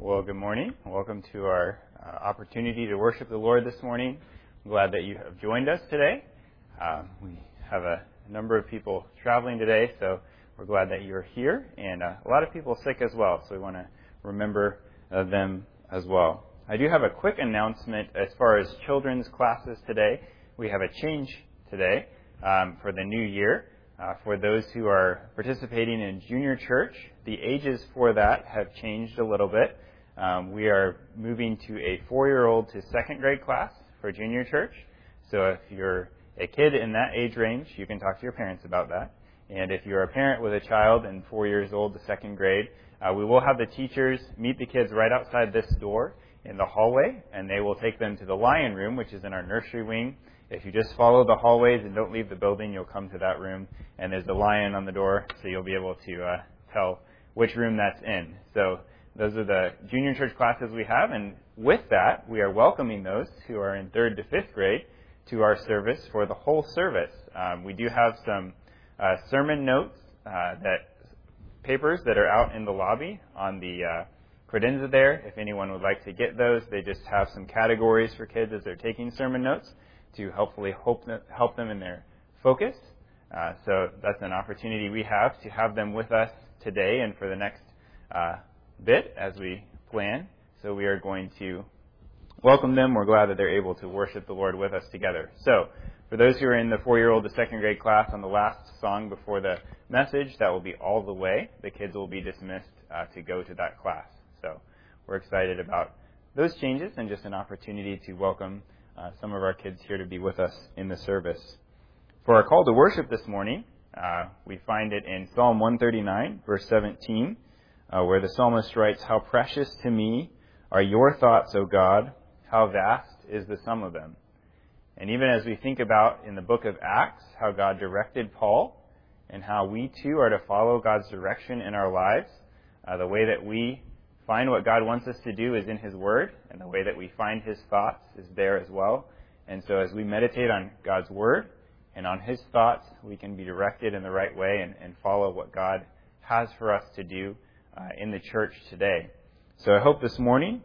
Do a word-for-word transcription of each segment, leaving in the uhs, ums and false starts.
Well, good morning. Welcome to our uh, opportunity to worship the Lord this morning. I'm glad that you have joined us today. Uh, we have a number of people traveling today, so we're glad that you're here. And uh, a lot of people sick as well, so we want to remember uh, them as well. I do have a quick announcement as far as children's classes today. We have a change today um, for the new year. Uh, for those who are participating in junior church, the ages for that have changed a little bit. Um, we are moving to a four-year-old to second grade class for junior church. So if you're a kid in that age range, you can talk to your parents about that. And if you're a parent with a child in four years old to second grade, uh, we will have the teachers meet the kids right outside this door in the hallway, and they will take them to the lion room, which is in our nursery wing. If you just follow the hallways and don't leave the building, you'll come to that room, and there's the lion on the door, so you'll be able to uh, tell which room that's in. So those are the junior church classes we have, and with that, we are welcoming those who are in third to fifth grade to our service for the whole service. Um, we do have some uh, sermon notes, uh, that papers that are out in the lobby on the uh, credenza there. If anyone would like to get those, they just have some categories for kids as they're taking sermon notes to hopefully help them, help them in their focus. Uh, so that's an opportunity we have to have them with us today and for the next uh, bit as we plan. So we are going to welcome them. We're glad that they're able to worship the Lord with us together. So for those who are in the four-year-old to second grade class on the last song before the message, that will be All the Way. The kids will be dismissed uh, to go to that class. So we're excited about those changes and just an opportunity to welcome Uh, some of our kids here to be with us in the service. For our call to worship this morning, uh, we find it in Psalm one thirty-nine, verse seventeen, uh, where the psalmist writes, "How precious to me are your thoughts, O God, how vast is the sum of them." And even as we think about in the book of Acts, how God directed Paul, and how we too are to follow God's direction in our lives, uh, the way that we find what God wants us to do is in His Word, and the way that we find His thoughts is there as well. And so as we meditate on God's Word and on His thoughts, we can be directed in the right way and, and follow what God has for us to do uh, in the church today. So I hope this morning,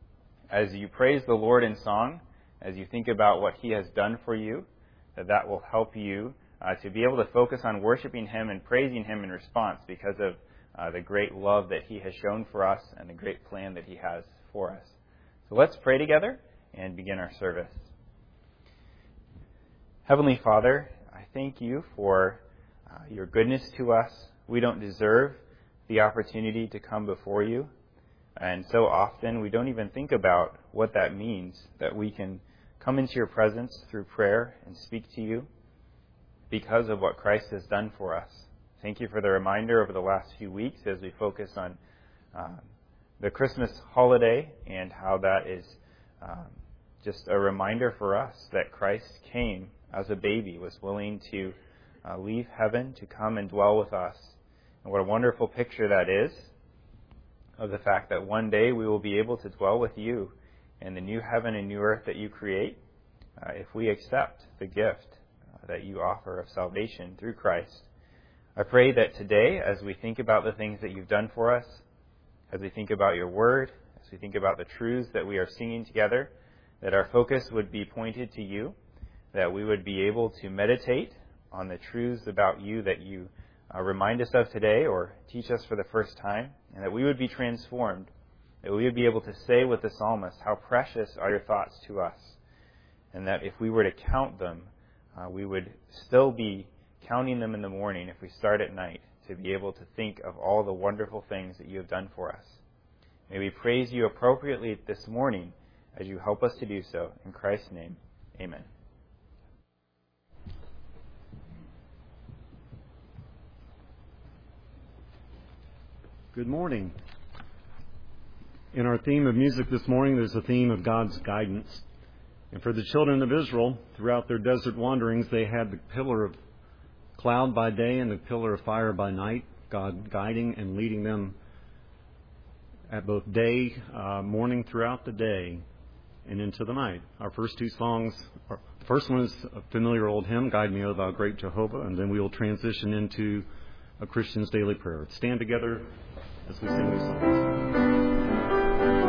as you praise the Lord in song, as you think about what He has done for you, that that will help you uh, to be able to focus on worshiping Him and praising Him in response because of Uh, the great love that He has shown for us and the great plan that He has for us. So let's pray together and begin our service. Heavenly Father, I thank You for uh, Your goodness to us. We don't deserve the opportunity to come before You, and so often we don't even think about what that means, that we can come into Your presence through prayer and speak to You because of what Christ has done for us. Thank You for the reminder over the last few weeks as we focus on uh, the Christmas holiday and how that is um, just a reminder for us that Christ came as a baby, was willing to uh, leave heaven to come and dwell with us. And what a wonderful picture that is of the fact that one day we will be able to dwell with You in the new heaven and new earth that You create uh, if we accept the gift uh, that You offer of salvation through Christ. I pray that today, as we think about the things that You've done for us, as we think about Your Word, as we think about the truths that we are singing together, that our focus would be pointed to You, that we would be able to meditate on the truths about You that You uh, remind us of today or teach us for the first time, and that we would be transformed, that we would be able to say with the psalmist, "How precious are Your thoughts to us," and that if we were to count them, uh, we would still be counting them in the morning if we start at night, to be able to think of all the wonderful things that You have done for us. May we praise You appropriately this morning as You help us to do so. In Christ's name, amen. Good morning. In our theme of music this morning, there's a theme of God's guidance. And for the children of Israel, throughout their desert wanderings, they had the pillar of cloud by day and the pillar of fire by night, God guiding and leading them at both day, uh, morning throughout the day, and into the night. Our first two songs, are, the first one is a familiar old hymn, "Guide Me, O Thou Great Jehovah," and then we will transition into a Christian's daily prayer. Stand together as we sing these songs.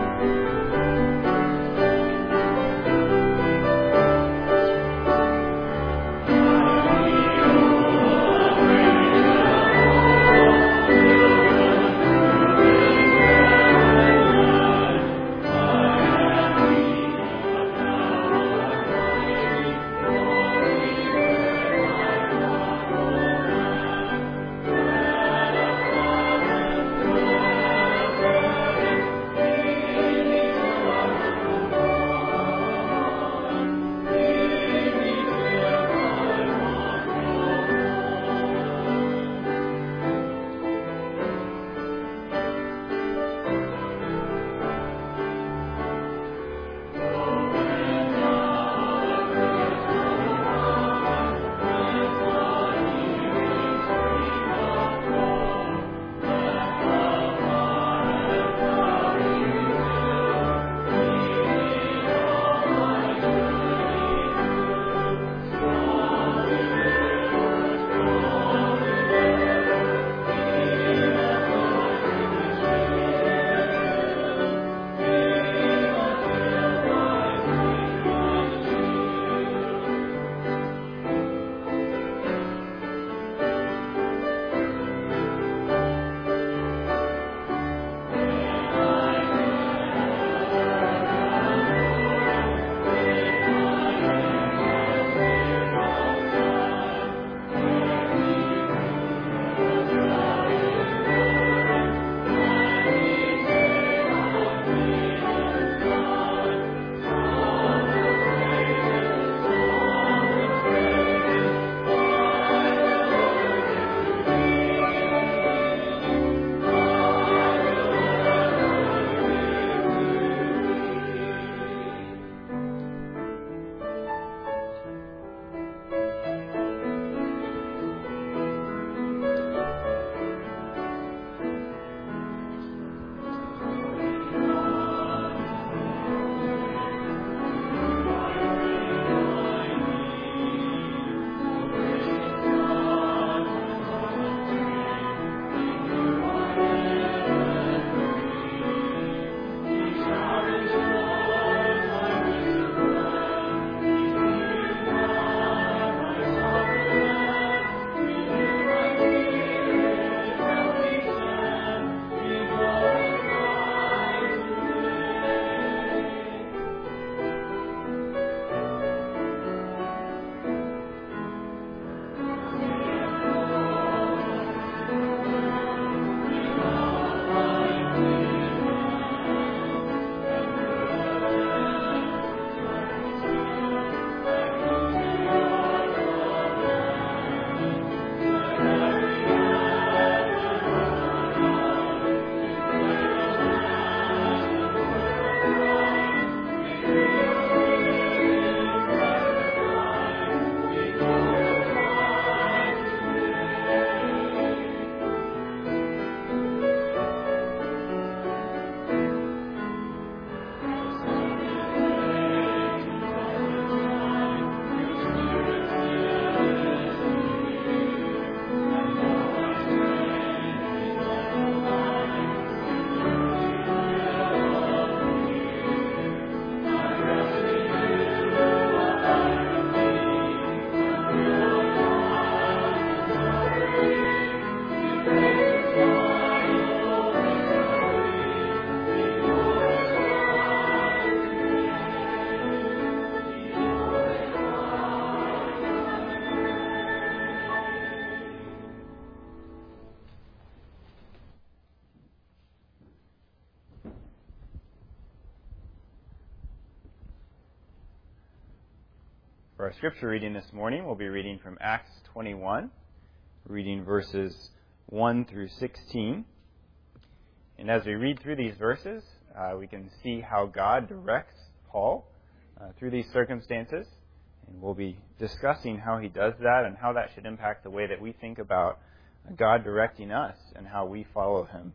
For our scripture reading this morning, we'll be reading from Acts twenty-one, reading verses one through sixteen. And as we read through these verses, uh, we can see how God directs Paul uh, through these circumstances. And we'll be discussing how he does that and how that should impact the way that we think about God directing us and how we follow him.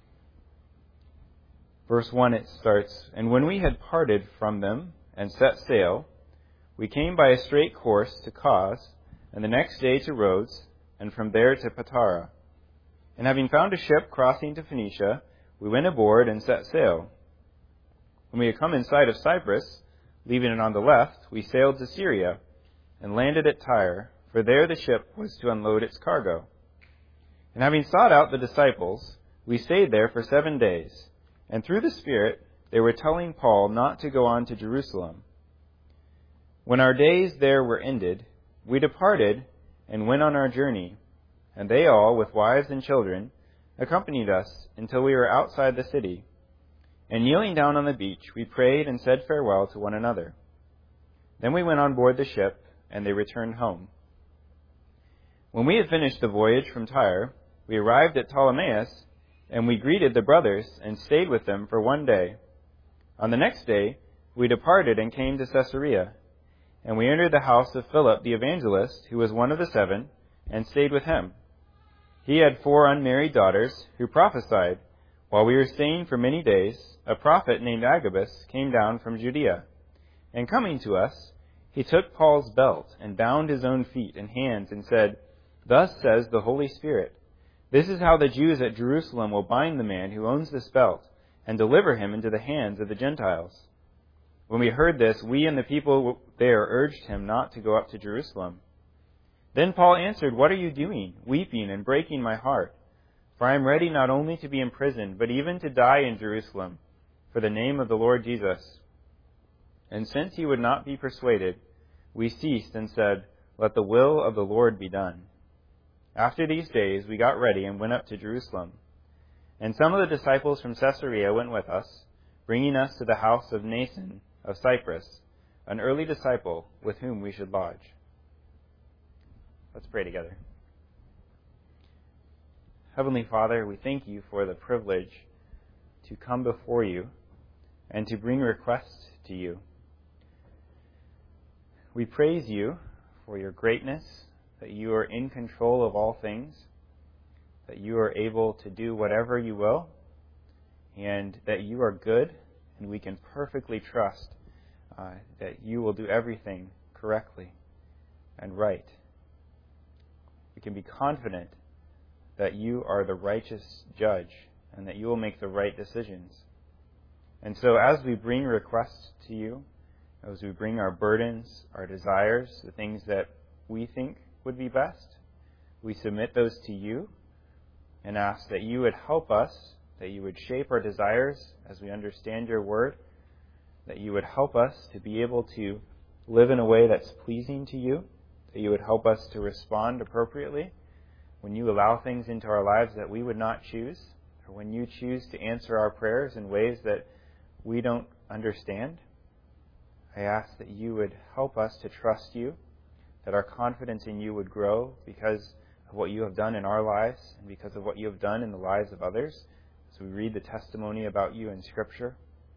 Verse one, it starts, "And when we had parted from them and set sail, we came by a straight course to Cos, and the next day to Rhodes, and from there to Patara. And having found a ship crossing to Phoenicia, we went aboard and set sail. When we had come in sight of Cyprus, leaving it on the left, we sailed to Syria, and landed at Tyre, for there the ship was to unload its cargo. And having sought out the disciples, we stayed there for seven days, and through the Spirit they were telling Paul not to go on to Jerusalem. When our days there were ended, we departed and went on our journey, and they all, with wives and children, accompanied us until we were outside the city. And kneeling down on the beach, we prayed and said farewell to one another. Then we went on board the ship, and they returned home. When we had finished the voyage from Tyre, we arrived at Ptolemais, and we greeted the brothers and stayed with them for one day. On the next day, we departed and came to Caesarea. And we entered the house of Philip the evangelist, who was one of the seven, and stayed with him. He had four unmarried daughters, who prophesied. While we were staying for many days, a prophet named Agabus came down from Judea. And coming to us, he took Paul's belt and bound his own feet and hands and said, 'Thus says the Holy Spirit, this is how the Jews at Jerusalem will bind the man who owns this belt and deliver him into the hands of the Gentiles.' When we heard this, we and the people there urged him not to go up to Jerusalem. Then Paul answered, 'What are you doing, weeping and breaking my heart? For I am ready not only to be imprisoned, but even to die in Jerusalem, for the name of the Lord Jesus.' And since he would not be persuaded, we ceased and said, 'Let the will of the Lord be done.' After these days we got ready and went up to Jerusalem. And some of the disciples from Caesarea went with us, bringing us to the house of Mnason of Cyprus, an early disciple with whom we should lodge." Let's pray together. Heavenly Father, we thank you for the privilege to come before you and to bring requests to you. We praise you for your greatness, that you are in control of all things, that you are able to do whatever you will, and that you are good, and we can perfectly trust uh, that you will do everything correctly and right. We can be confident that you are the righteous judge and that you will make the right decisions. And so as we bring requests to you, as we bring our burdens, our desires, the things that we think would be best, we submit those to you and ask that you would help us, that you would shape our desires as we understand your word, that you would help us to be able to live in a way that's pleasing to you, that you would help us to respond appropriately when you allow things into our lives that we would not choose, or when you choose to answer our prayers in ways that we don't understand. I ask that you would help us to trust you, that our confidence in you would grow because of what you have done in our lives and because of what you have done in the lives of others as we read the testimony about you in Scripture.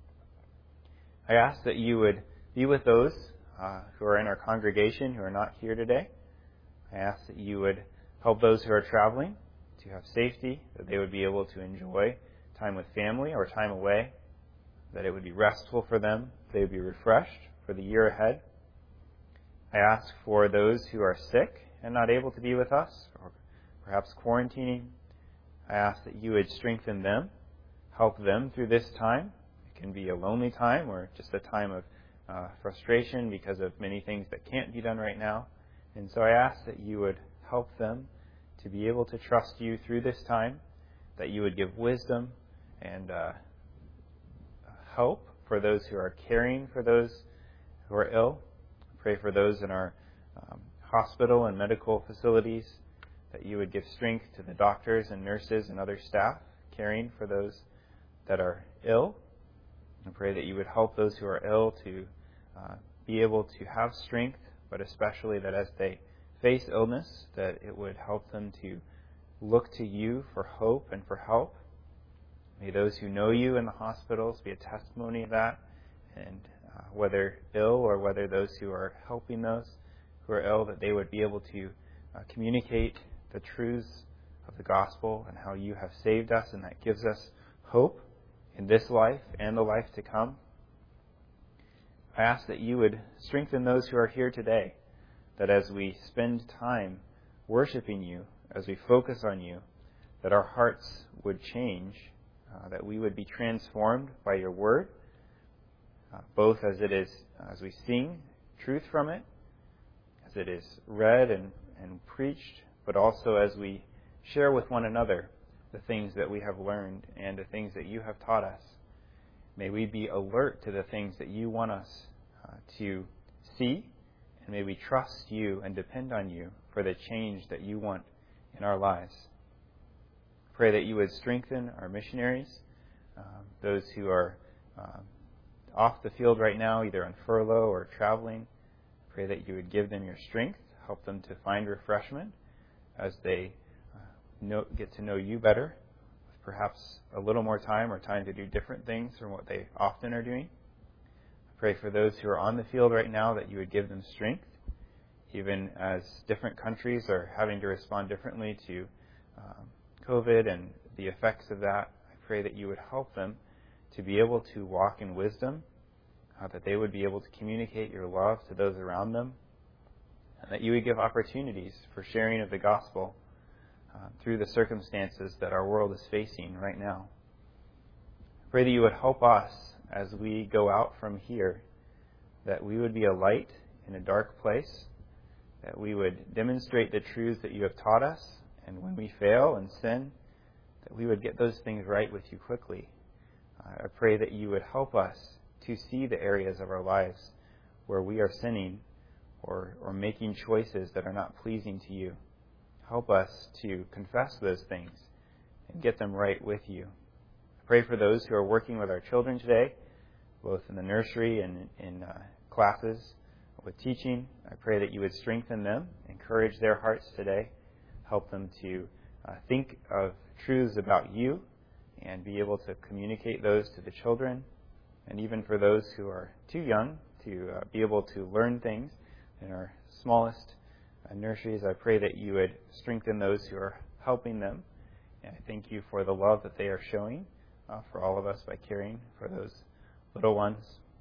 I ask that you would be with those uh, who are in our congregation who are not here today. I ask that you would help those who are traveling to have safety, that they would be able to enjoy time with family or time away, that it would be restful for them, they would be refreshed for the year ahead. I ask for those who are sick and not able to be with us, or perhaps quarantining. I ask that you would strengthen them, help them through this time. It can be a lonely time or just a time of uh, frustration because of many things that can't be done right now. And so I ask that you would help them to be able to trust you through this time, that you would give wisdom and uh, hope for those who are caring for those who are ill. Pray for those in our um, hospital and medical facilities, that you would give strength to the doctors and nurses and other staff caring for those that are ill. I pray that you would help those who are ill to uh, be able to have strength but especially that as they face illness, that it would help them to look to you for hope and for help. May those who know you in the hospitals be a testimony of that, and uh, whether ill or whether those who are helping those who are ill, that they would be able to uh, communicate the truths of the gospel and how you have saved us, and that gives us hope in this life and the life to come. I ask that you would strengthen those who are here today, that as we spend time worshiping you, as we focus on you, that our hearts would change, uh, that we would be transformed by your word, uh, both as it is, as we sing truth from it, as it is read and, and preached, but also as we share with one another the things that we have learned and the things that you have taught us. May we be alert to the things that you want us uh, to see, and may we trust you and depend on you for the change that you want in our lives. Pray that you would strengthen our missionaries, uh, those who are uh, off the field right now, either on furlough or traveling. Pray that you would give them your strength, help them to find refreshment as they uh, know, get to know you better, with perhaps a little more time or time to do different things from what they often are doing. Pray for those who are on the field right now that you would give them strength, even as different countries are having to respond differently to um, COVID and the effects of that. I pray that you would help them to be able to walk in wisdom, uh, that they would be able to communicate your love to those around them, and that you would give opportunities for sharing of the gospel uh, through the circumstances that our world is facing right now. I pray that you would help us as we go out from here, that we would be a light in a dark place, that we would demonstrate the truths that you have taught us, and when we fail and sin, that we would get those things right with you quickly. Uh, I pray that you would help us to see the areas of our lives where we are sinning or, or making choices that are not pleasing to you. Help us to confess those things and get them right with you. I pray for those who are working with our children today, both in the nursery and in uh, classes with teaching. I pray that you would strengthen them, encourage their hearts today, help them to uh, think of truths about you and be able to communicate those to the children, and even for those who are too young to uh, be able to learn things in our smallest uh, nurseries. I pray that you would strengthen those who are helping them, and I thank you for the love that they are showing uh, for all of us by caring for those little ones.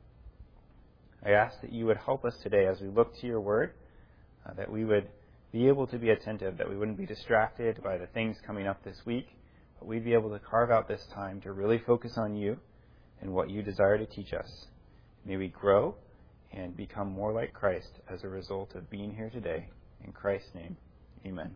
I ask that you would help us today as we look to your word, uh, that we would be able to be attentive, that we wouldn't be distracted by the things coming up this week, but we'd be able to carve out this time to really focus on you and what you desire to teach us. May we grow and become more like Christ as a result of being here today. In Christ's name, amen.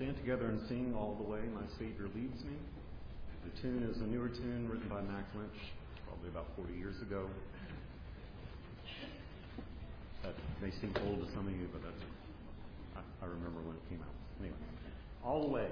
stand together and sing All the Way, My Savior Leads Me. The tune is a newer tune written by Mac Lynch, probably about forty years ago. That may seem old to some of you, but that's, I, I remember when it came out. Anyway, All the Way.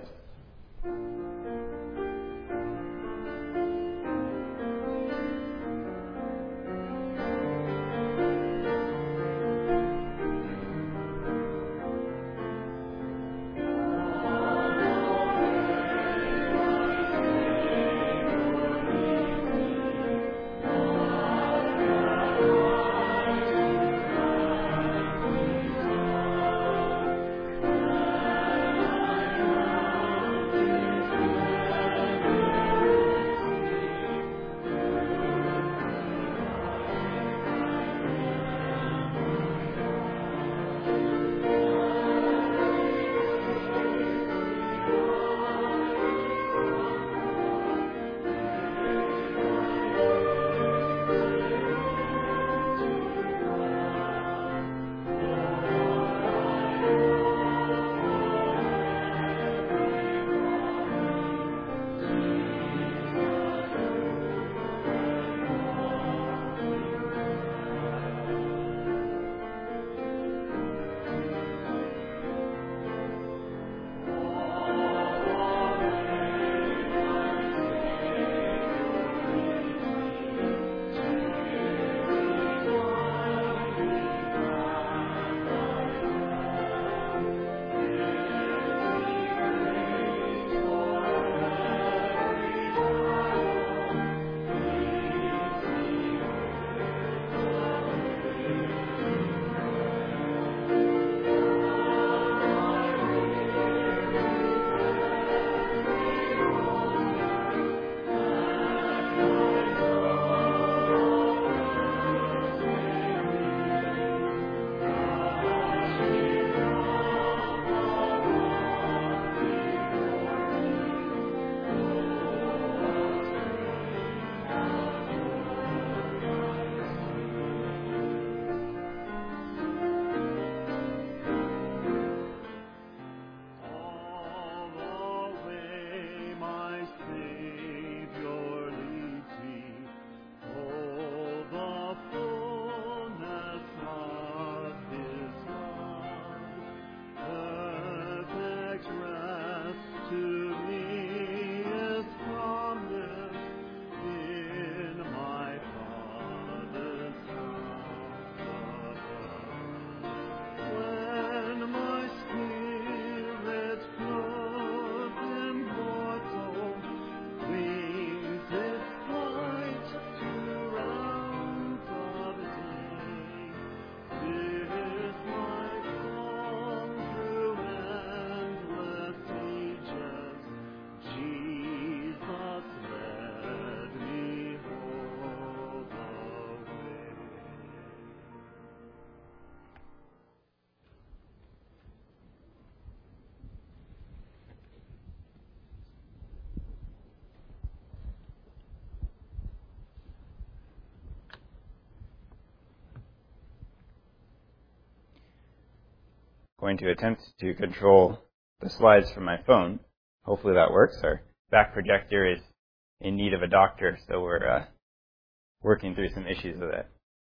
Going to attempt to control the slides from my phone. Hopefully that works. Our back projector is in need of a doctor, so we're uh, working through some issues with it.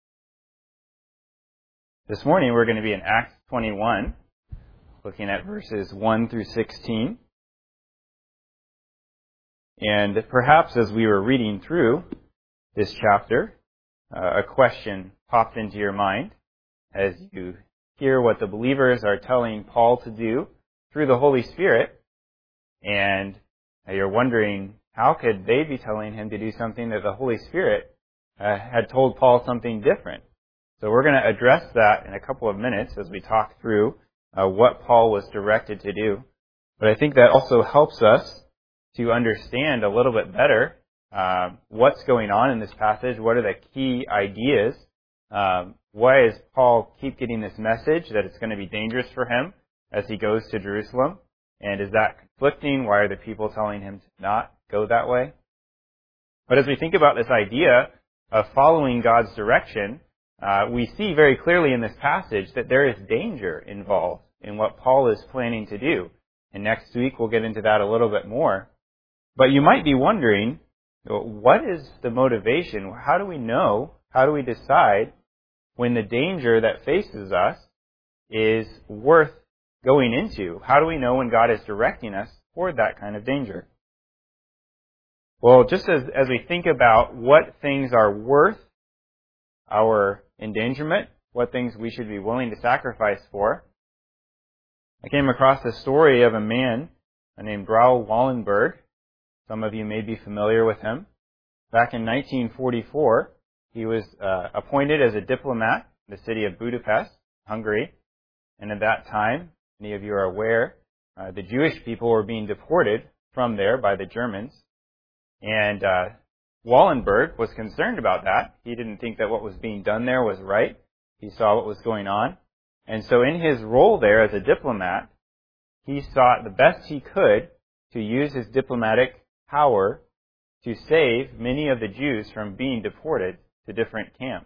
This morning we're going to be in Acts twenty-one, looking at verses one through sixteen. And perhaps as we were reading through this chapter, uh, a question popped into your mind as you hear what the believers are telling Paul to do through the Holy Spirit, and you're wondering, how could they be telling him to do something that the Holy Spirit uh, had told Paul something different? So we're going to address that in a couple of minutes as we talk through uh, what Paul was directed to do. But I think that also helps us to understand a little bit better uh, what's going on in this passage. What are the key ideas? Um, why does Paul keep getting this message that it's going to be dangerous for him as he goes to Jerusalem? And is that conflicting? Why are the people telling him to not go that way? But as we think about this idea of following God's direction, uh, we see very clearly in this passage that there is danger involved in what Paul is planning to do. And next week we'll get into that a little bit more. But you might be wondering, what is the motivation? How do we know, how do we decide when the danger that faces us is worth going into? How do we know when God is directing us toward that kind of danger? Well, just as, as we think about what things are worth our endangerment, what things we should be willing to sacrifice for, I came across the story of a man named Raoul Wallenberg. Some of you may be familiar with him. Back in nineteen forty-four, he was uh, appointed as a diplomat in the city of Budapest, Hungary. And at that time, many of you are aware, uh, the Jewish people were being deported from there by the Germans. And uh, Wallenberg was concerned about that. He didn't think that what was being done there was right. He saw what was going on. And so in his role there as a diplomat, he sought the best he could to use his diplomatic power to save many of the Jews from being deported to different camps.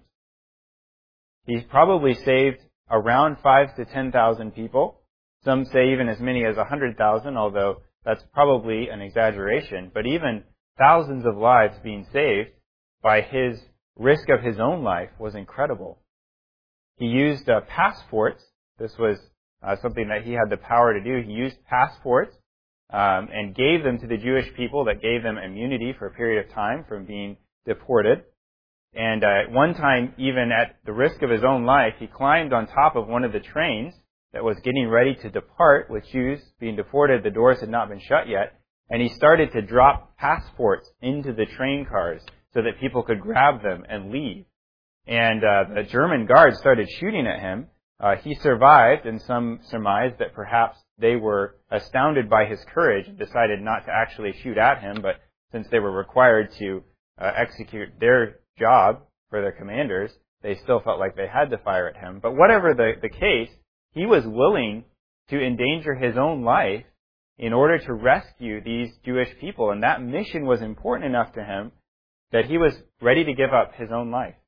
He probably saved around five to ten thousand people. Some say even as many as a hundred thousand, although that's probably an exaggeration. But even thousands of lives being saved by his risk of his own life was incredible. He used uh, passports. This was uh, something that he had the power to do. He used passports um, and gave them to the Jewish people that gave them immunity for a period of time from being deported. And uh, at one time, even at the risk of his own life, he climbed on top of one of the trains that was getting ready to depart with Jews being deported. The doors had not been shut yet. And he started to drop passports into the train cars so that people could grab them and leave. And uh, the German guards started shooting at him. Uh, he survived, and some surmised that perhaps they were astounded by his courage and decided not to actually shoot at him, but since they were required to uh, execute their job for their commanders, they still felt like they had to fire at him. But whatever the, the case, he was willing to endanger his own life in order to rescue these Jewish people. And that mission was important enough to him that he was ready to give up his own life.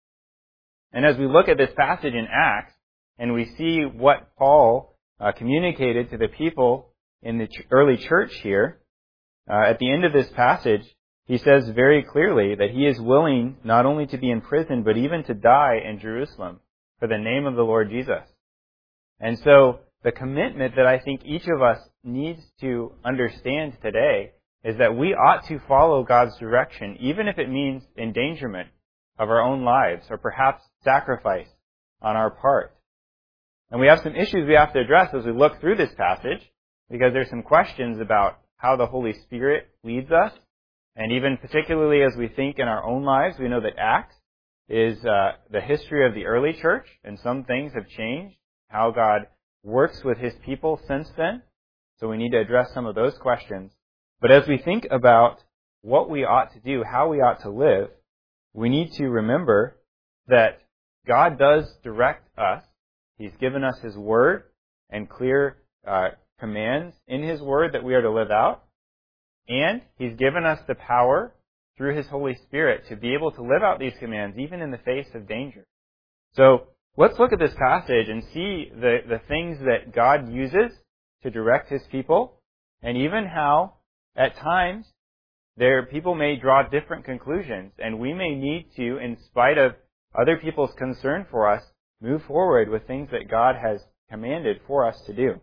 And as we look at this passage in Acts, and we see what Paul uh, communicated to the people in the ch- early church here, uh, at the end of this passage, he says very clearly that he is willing not only to be imprisoned, but even to die in Jerusalem for the name of the Lord Jesus. And so the commitment that I think each of us needs to understand today is that we ought to follow God's direction, even if it means endangerment of our own lives or perhaps sacrifice on our part. And we have some issues we have to address as we look through this passage, because there's some questions about how the Holy Spirit leads us. And even particularly as we think in our own lives, we know that Acts is uh, the history of the early church, and some things have changed, how God works with His people since then. So we need to address some of those questions. But as we think about what we ought to do, how we ought to live, we need to remember that God does direct us. He's given us His Word and clear uh, commands in His Word that we are to live out. And He's given us the power through His Holy Spirit to be able to live out these commands even in the face of danger. So let's look at this passage and see the, the things that God uses to direct His people, and even how at times there people may draw different conclusions, and we may need to, in spite of other people's concern for us, move forward with things that God has commanded for us to do.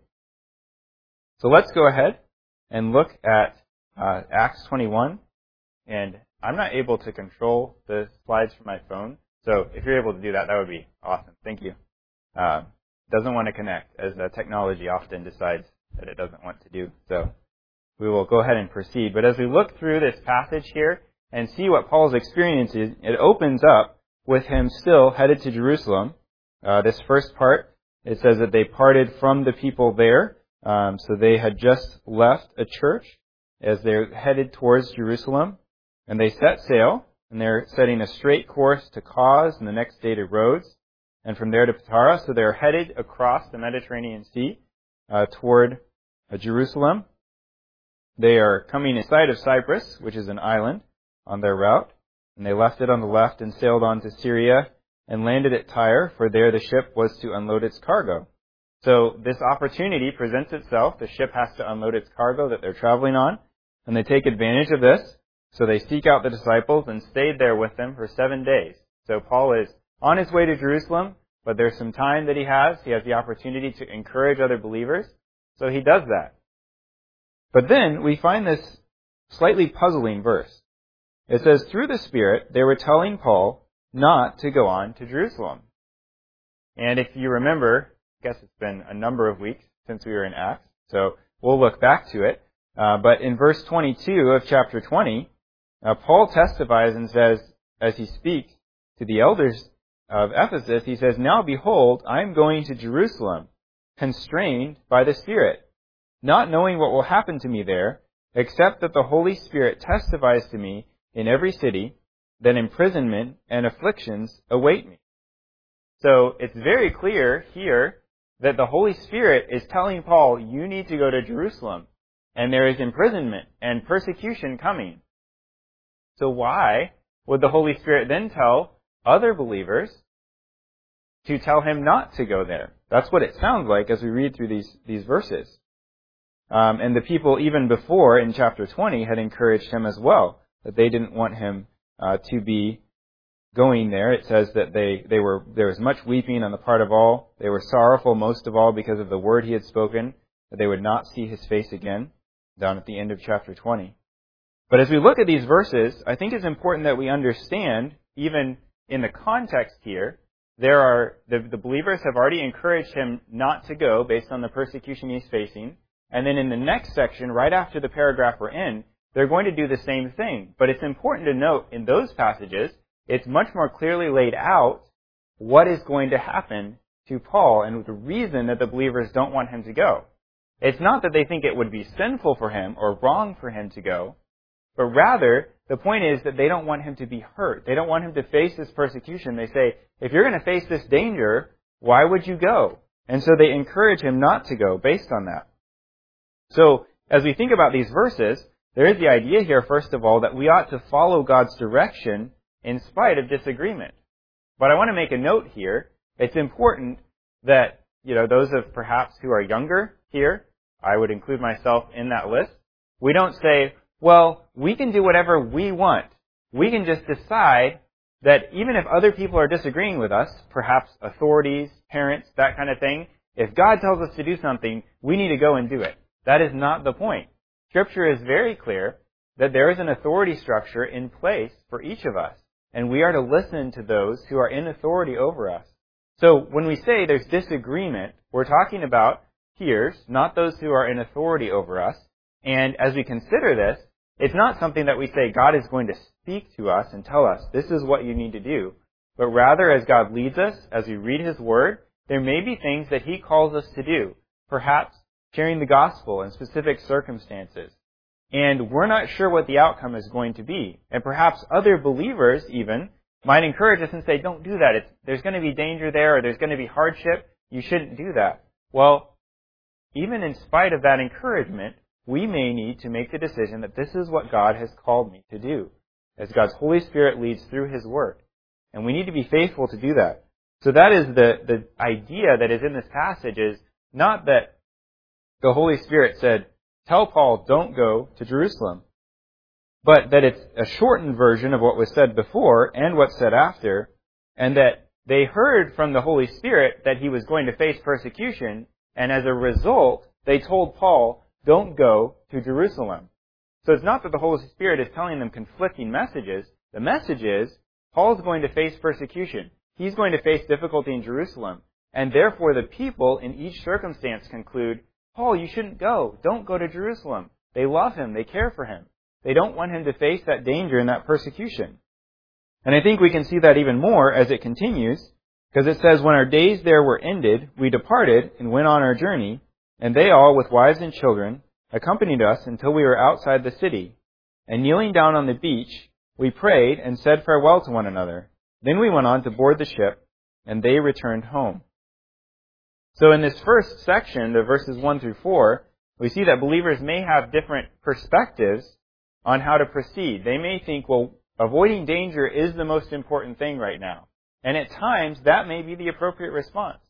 So let's go ahead and look at uh, Acts twenty-one. And I'm not able to control the slides from my phone, so if you're able to do that, that would be awesome. Thank you. Uh, doesn't want to connect, as the technology often decides that it doesn't want to do. So we will go ahead and proceed. But as we look through this passage here and see what Paul's experience is, it opens up with him still headed to Jerusalem. Uh, this first part, it says that they parted from the people there. Um, so they had just left a church as they're headed towards Jerusalem. And they set sail, and they're setting a straight course to Cos and the next day to Rhodes, and from there to Patara. So they're headed across the Mediterranean Sea uh, toward uh, Jerusalem. They are coming in sight of Cyprus, which is an island, on their route. And they left it on the left and sailed on to Syria and landed at Tyre, for there the ship was to unload its cargo. So this opportunity presents itself. The ship has to unload its cargo that they're traveling on, and they take advantage of this. So they seek out the disciples and stayed there with them for seven days. So Paul is on his way to Jerusalem, but there's some time that he has. He has the opportunity to encourage other believers. So he does that. But then we find this slightly puzzling verse. It says, through the Spirit, they were telling Paul not to go on to Jerusalem. And if you remember, I guess it's been a number of weeks since we were in Acts, so we'll look back to it. Uh, but in verse twenty-two of chapter twenty, uh, Paul testifies and says, as he speaks to the elders of Ephesus, he says, now behold, I am going to Jerusalem, constrained by the Spirit, not knowing what will happen to me there, except that the Holy Spirit testifies to me in every city that imprisonment and afflictions await me. So it's very clear here that the Holy Spirit is telling Paul, you need to go to Jerusalem, and there is imprisonment and persecution coming. So why would the Holy Spirit then tell other believers to tell him not to go there? That's what it sounds like as we read through these, these verses. Um, and the people even before in chapter twenty had encouraged him as well, that they didn't want him uh, to be going there. It says that they, they were there was much weeping on the part of all. They were sorrowful most of all because of the word he had spoken, that they would not see his face again, down at the end of chapter twenty. But as we look at these verses, I think it's important that we understand, even in the context here, there are the, the believers have already encouraged him not to go based on the persecution he's facing. And then in the next section, right after the paragraph we're in, they're going to do the same thing. But it's important to note in those passages, it's much more clearly laid out what is going to happen to Paul and the reason that the believers don't want him to go. It's not that they think it would be sinful for him or wrong for him to go, but rather the point is that they don't want him to be hurt. They don't want him to face this persecution. They say, if you're going to face this danger, why would you go? And so they encourage him not to go based on that. So as we think about these verses, there is the idea here, first of all, that we ought to follow God's direction in spite of disagreement. But I want to make a note here. It's important that, you know, those of perhaps who are younger here, I would include myself in that list, we don't say, well, we can do whatever we want. We can just decide that even if other people are disagreeing with us, perhaps authorities, parents, that kind of thing, if God tells us to do something, we need to go and do it. That is not the point. Scripture is very clear that there is an authority structure in place for each of us, and we are to listen to those who are in authority over us. So when we say there's disagreement, we're talking about peers, not those who are in authority over us. And as we consider this, it's not something that we say God is going to speak to us and tell us, this is what you need to do. But rather, as God leads us, as we read His Word, there may be things that He calls us to do. Perhaps sharing the gospel in specific circumstances. And we're not sure what the outcome is going to be. And perhaps other believers even might encourage us and say, don't do that. It's, there's going to be danger there, or there's going to be hardship. You shouldn't do that. Well, even in spite of that encouragement, we may need to make the decision that this is what God has called me to do, as God's Holy Spirit leads through His Word. And we need to be faithful to do that. So that is the, the idea that is in this passage, is not that the Holy Spirit said, tell Paul, don't go to Jerusalem, but that it's a shortened version of what was said before and what's said after, and that they heard from the Holy Spirit that he was going to face persecution, and as a result, they told Paul, don't go to Jerusalem. So it's not that the Holy Spirit is telling them conflicting messages. The message is, Paul's going to face persecution. He's going to face difficulty in Jerusalem. And therefore the people in each circumstance conclude, Paul, you shouldn't go. Don't go to Jerusalem. They love him. They care for him. They don't want him to face that danger and that persecution. And I think we can see that even more as it continues, because it says, when our days there were ended, we departed and went on our journey, and they all, with wives and children, accompanied us until we were outside the city. And kneeling down on the beach, we prayed and said farewell to one another. Then we went on to board the ship, and they returned home. So in this first section, the verses one through four, we see that believers may have different perspectives on how to proceed. They may think, well, avoiding danger is the most important thing right now. And at times, that may be the appropriate response.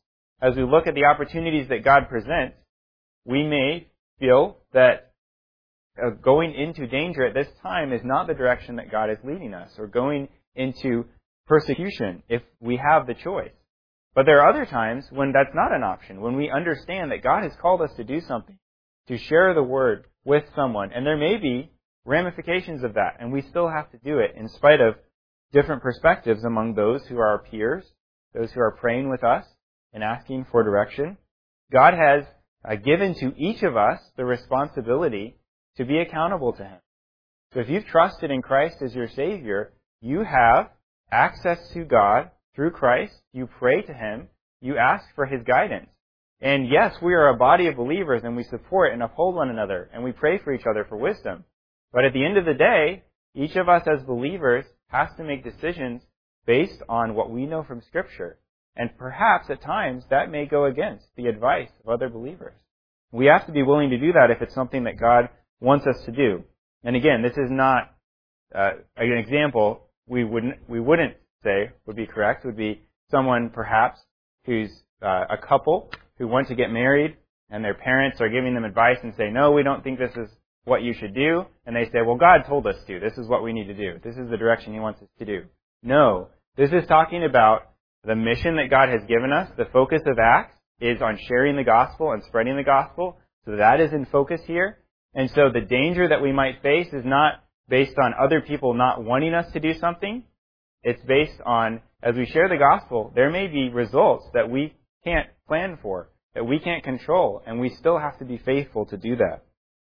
as we look at the opportunities that God presents, we may feel that uh, going into danger at this time is not the direction that God is leading us, or going into persecution if we have the choice. But there are other times when that's not an option, when we understand that God has called us to do something, to share the word with someone, and there may be ramifications of that, and we still have to do it in spite of different perspectives among those who are our peers, those who are praying with us and asking for direction. God has uh, given to each of us the responsibility to be accountable to Him. So if you've trusted in Christ as your Savior, you have access to God through Christ. You pray to Him. You ask for His guidance. And yes, we are a body of believers, and we support and uphold one another, and we pray for each other for wisdom. But at the end of the day, each of us as believers has to make decisions based on what we know from Scripture. And perhaps at times that may go against the advice of other believers. We have to be willing to do that if it's something that God wants us to do. And again, this is not uh, an example we wouldn't we wouldn't say would be correct. Would be someone perhaps who's uh, a couple who want to get married, and their parents are giving them advice and say, no, we don't think this is what you should do. And they say, well, God told us to. This is what we need to do. This is the direction He wants us to do. No. This is talking about the mission that God has given us. The focus of Acts is on sharing the gospel and spreading the gospel. So that is in focus here. And so the danger that we might face is not based on other people not wanting us to do something. It's based on, as we share the gospel, there may be results that we can't plan for, that we can't control, and we still have to be faithful to do that.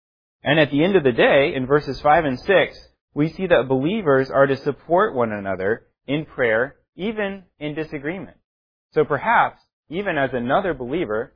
And at the end of the day, in verses five and six, we see that believers are to support one another in prayer, even in disagreement. So perhaps, even as another believer,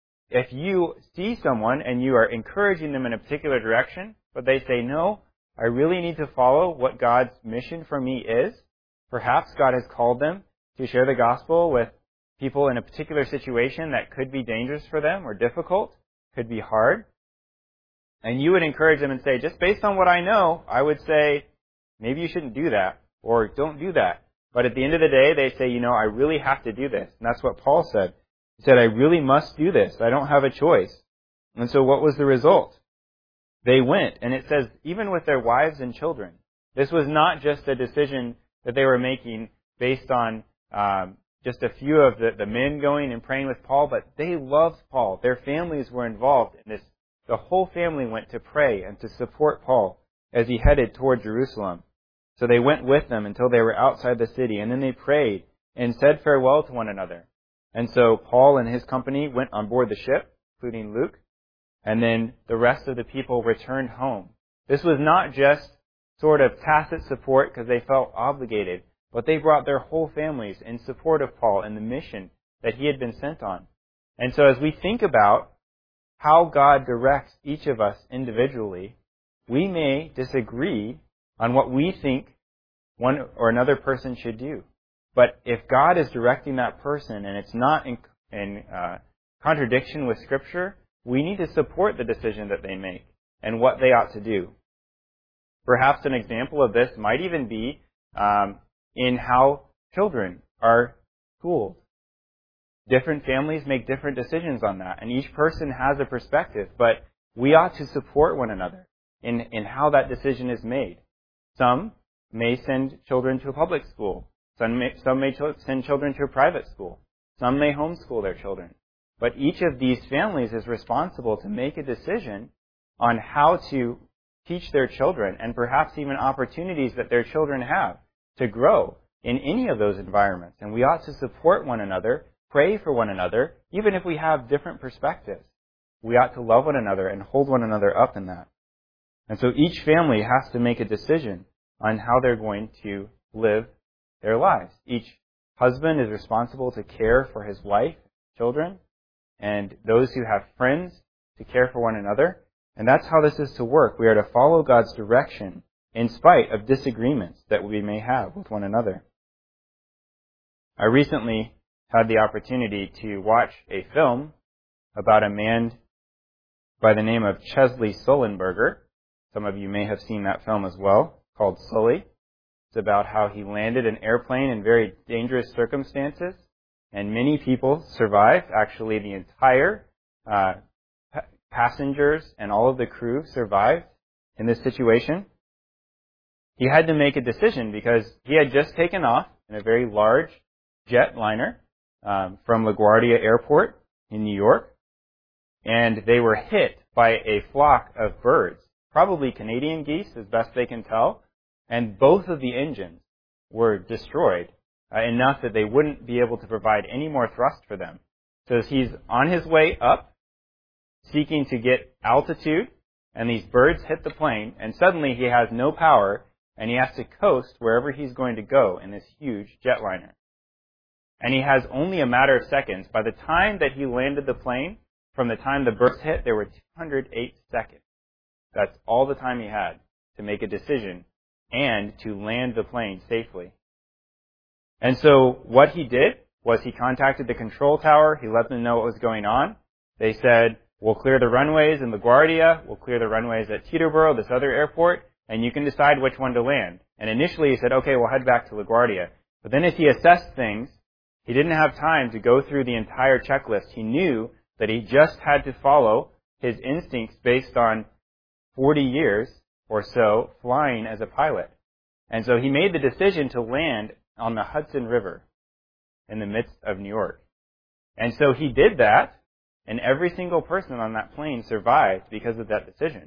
if you see someone and you are encouraging them in a particular direction, but they say, no, I really need to follow what God's mission for me is, perhaps God has called them to share the gospel with people in a particular situation that could be dangerous for them or difficult, could be hard. And you would encourage them and say, just based on what I know, I would say, maybe you shouldn't do that, or don't do that. But at the end of the day, they say, you know, I really have to do this. And that's what Paul said. He said, I really must do this. I don't have a choice. And so what was the result? They went, and it says, even with their wives and children. This was not just a decision that they were making based on um, just a few of the, the men going and praying with Paul, but they loved Paul. Their families were involved in this. The whole family went to pray and to support Paul as he headed toward Jerusalem. So they went with them until they were outside the city, and then they prayed and said farewell to one another. And so Paul and his company went on board the ship, including Luke, and then the rest of the people returned home. This was not just sort of tacit support because they felt obligated, but they brought their whole families in support of Paul and the mission that he had been sent on. And so as we think about how God directs each of us individually, we may disagree on what we think one or another person should do. But if God is directing that person and it's not in, in uh, contradiction with Scripture, we need to support the decision that they make and what they ought to do. Perhaps an example of this might even be um, in how children are schooled. Different families make different decisions on that, and each person has a perspective, but we ought to support one another in, in how that decision is made. Some may send children to a public school. Some may, some may send children to a private school. Some may homeschool their children. But each of these families is responsible to make a decision on how to teach their children, and perhaps even opportunities that their children have to grow in any of those environments. And we ought to support one another, pray for one another, even if we have different perspectives. We ought to love one another and hold one another up in that. And so each family has to make a decision on how they're going to live their lives. Each husband is responsible to care for his wife, children, and those who have friends to care for one another. And that's how this is to work. We are to follow God's direction in spite of disagreements that we may have with one another. I recently had the opportunity to watch a film about a man by the name of Chesley Sullenberger. Some of you may have seen that film as well, called Sully. It's about how he landed an airplane in very dangerous circumstances and many people survived. Actually, the entire uh, pa- passengers and all of the crew survived in this situation. He had to make a decision because he had just taken off in a very large jetliner um, from LaGuardia Airport in New York, and they were hit by a flock of birds, probably Canadian geese as best they can tell, and both of the engines were destroyed uh, enough that they wouldn't be able to provide any more thrust for them. So as he's on his way up, seeking to get altitude, and these birds hit the plane, and suddenly he has no power, and he has to coast wherever he's going to go in this huge jetliner. And he has only a matter of seconds. By the time that he landed the plane, from the time the birds hit, there were two hundred eight seconds. That's all the time he had to make a decision and to land the plane safely. And so what he did was he contacted the control tower. He let them know what was going on. They said, we'll clear the runways in LaGuardia. We'll clear the runways at Teterboro, this other airport, and you can decide which one to land. And initially he said, okay, we'll head back to LaGuardia. But then as he assessed things, he didn't have time to go through the entire checklist. He knew that he just had to follow his instincts based on forty years or so flying as a pilot. And so he made the decision to land on the Hudson River in the midst of New York. And so he did that, and every single person on that plane survived because of that decision.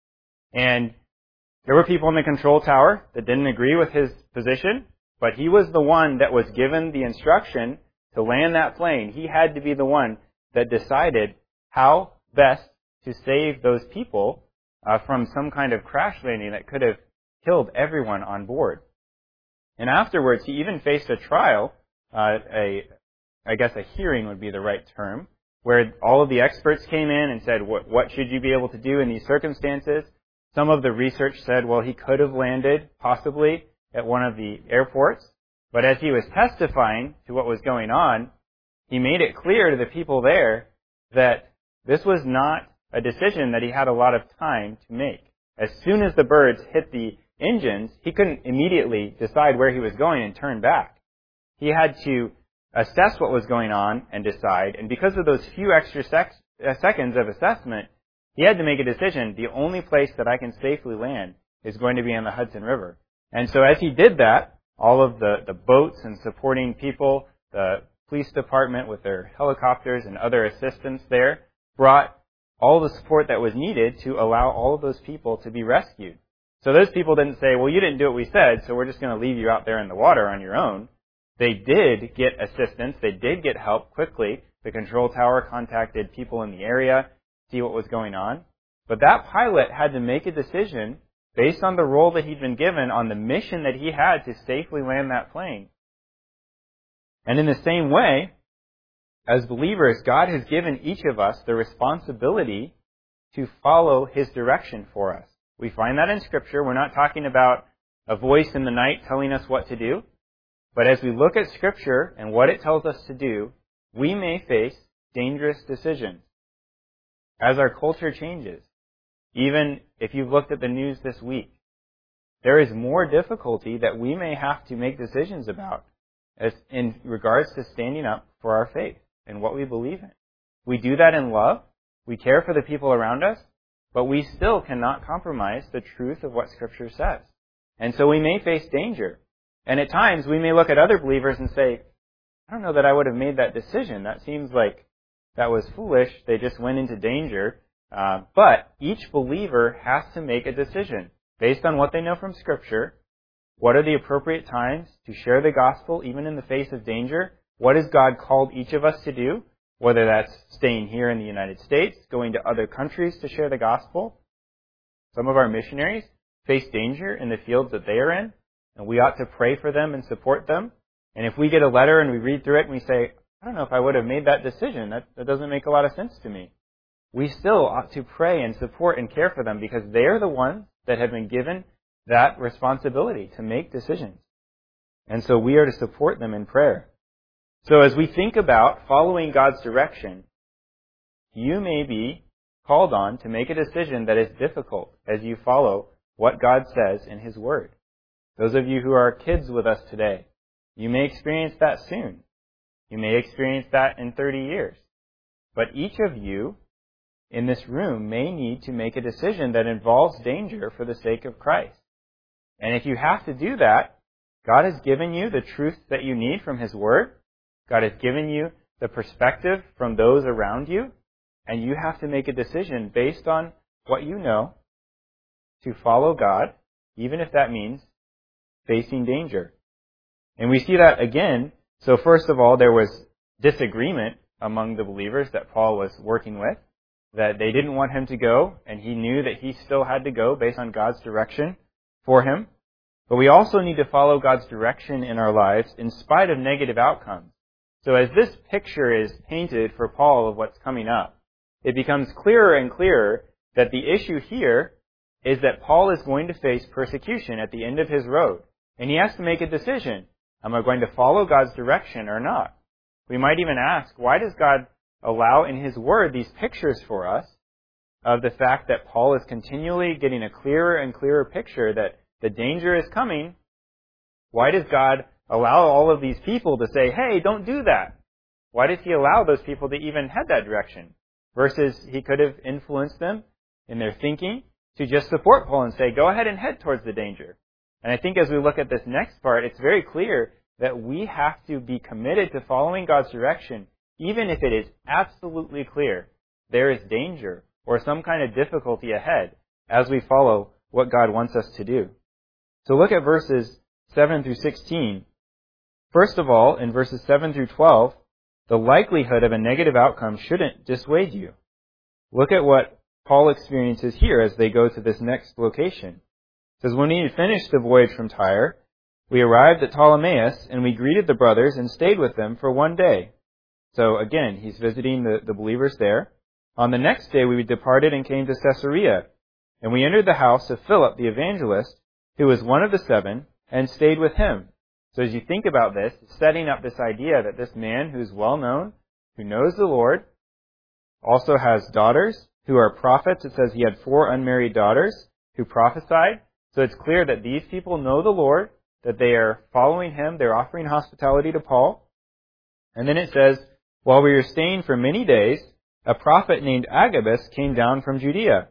And there were people in the control tower that didn't agree with his position, but he was the one that was given the instruction to land that plane. He had to be the one that decided how best to save those people uh, from some kind of crash landing that could have killed everyone on board. And afterwards, he even faced a trial, uh, a, I guess a hearing would be the right term, where all of the experts came in and said, what, what should you be able to do in these circumstances? Some of the research said, well, he could have landed possibly at one of the airports. But as he was testifying to what was going on, he made it clear to the people there that this was not a decision that he had a lot of time to make. As soon as the birds hit the engines, he couldn't immediately decide where he was going and turn back. He had to assess what was going on and decide, and because of those few extra sec- uh, seconds of assessment, he had to make a decision. The only place that I can safely land is going to be on the Hudson River. And so as he did that, all of the, the boats and supporting people, the police department with their helicopters and other assistants there, brought all the support that was needed to allow all of those people to be rescued. So those people didn't say, well, you didn't do what we said, so we're just going to leave you out there in the water on your own. They did get assistance. They did get help quickly. The control tower contacted people in the area to see what was going on. But that pilot had to make a decision based on the role that he'd been given, on the mission that he had to safely land that plane. And in the same way, as believers, God has given each of us the responsibility to follow His direction for us. We find that in Scripture. We're not talking about a voice in the night telling us what to do. But as we look at Scripture and what it tells us to do, we may face dangerous decisions as our culture changes. Even if you've looked at the news this week, there is more difficulty that we may have to make decisions about as in regards to standing up for our faith and what we believe in. We do that in love. We care for the people around us, but we still cannot compromise the truth of what Scripture says. And so we may face danger. And at times we may look at other believers and say, I don't know that I would have made that decision. That seems like that was foolish. They just went into danger. Uh, but each believer has to make a decision based on what they know from Scripture. What are the appropriate times to share the gospel even in the face of danger? What has God called each of us to do? Whether that's staying here in the United States, going to other countries to share the gospel. Some of our missionaries face danger in the fields that they are in, and we ought to pray for them and support them. And if we get a letter and we read through it and we say, I don't know if I would have made that decision, that, that doesn't make a lot of sense to me, we still ought to pray and support and care for them because they are the ones that have been given that responsibility to make decisions. And so we are to support them in prayer. So as we think about following God's direction, you may be called on to make a decision that is difficult as you follow what God says in His Word. Those of you who are kids with us today, you may experience that soon. You may experience that in thirty years. But each of you in this room may need to make a decision that involves danger for the sake of Christ. And if you have to do that, God has given you the truth that you need from His Word. God has given you the perspective from those around you. And you have to make a decision based on what you know to follow God, even if that means facing danger. And we see that again. So first of all, there was disagreement among the believers that Paul was working with, that they didn't want him to go, and he knew that he still had to go based on God's direction for him. But we also need to follow God's direction in our lives in spite of negative outcomes. So as this picture is painted for Paul of what's coming up, it becomes clearer and clearer that the issue here is that Paul is going to face persecution at the end of his road. And he has to make a decision. Am I going to follow God's direction or not? We might even ask, why does God allow in His Word these pictures for us of the fact that Paul is continually getting a clearer and clearer picture that the danger is coming? Why does God allow all of these people to say, hey, don't do that? Why does He allow those people to even head that direction? Versus He could have influenced them in their thinking to just support Paul and say, go ahead and head towards the danger. And I think as we look at this next part, it's very clear that we have to be committed to following God's direction, even if it is absolutely clear there is danger or some kind of difficulty ahead as we follow what God wants us to do. So look at verses seven through sixteen. First of all, in verses seven through twelve, the likelihood of a negative outcome shouldn't dissuade you. Look at what Paul experiences here as they go to this next location. It says, when we had finished the voyage from Tyre, we arrived at Ptolemais, and we greeted the brothers and stayed with them for one day. So again, he's visiting the, the believers there. On the next day we departed and came to Caesarea, and we entered the house of Philip the evangelist, who was one of the seven, and stayed with him. So as you think about this, setting up this idea that this man who's well known, who knows the Lord, also has daughters who are prophets. It says he had four unmarried daughters who prophesied. So it's clear that these people know the Lord, that they are following Him, they're offering hospitality to Paul. And then it says, while we were staying for many days, a prophet named Agabus came down from Judea.